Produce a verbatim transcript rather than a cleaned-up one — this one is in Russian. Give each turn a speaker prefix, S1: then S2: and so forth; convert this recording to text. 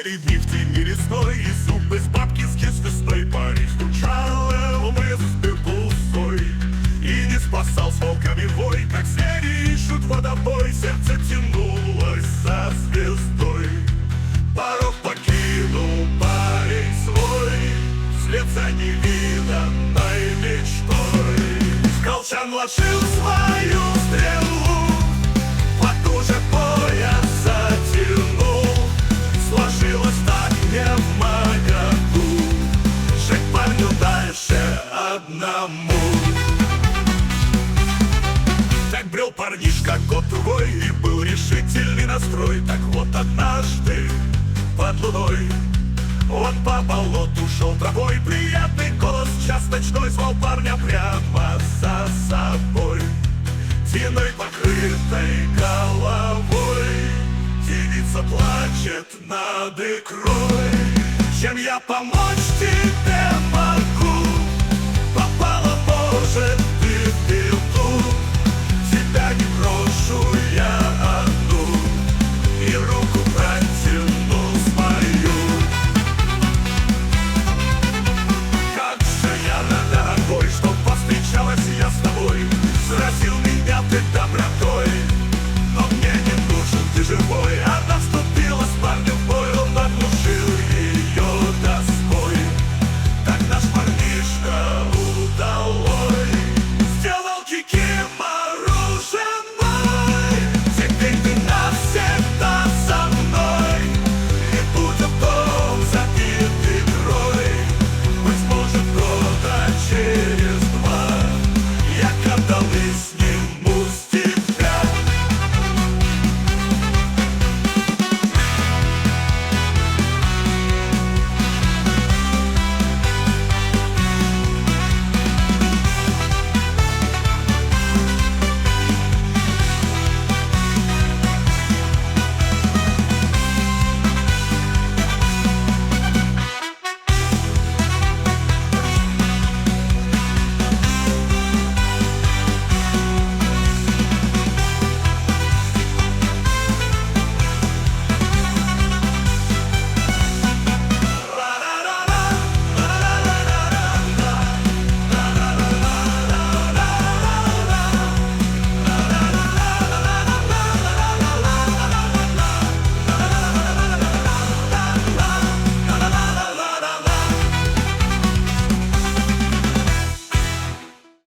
S1: Летели дни в тени лесной, и зубы с бабки с весной. Парень стучал, умы был пустой, и не спасал с волками вой. Как звери ищут водопой, сердце тянулось за звездой. Порог покинул парень свой, вслед за невиданной мечтой. Колчан вложил свою стрелу, потуже пояс затянул. Сложилось так не в моготу, жить парню дальше одному. Так брел парнишка год-другой, и был решительный настрой. Так вот однажды под луной он по болоту шел тропой. Приятный голос час ночной звал парня прямо за собой. Тиной покрытой головой девица плачет над икрой. Чем я помочь тебе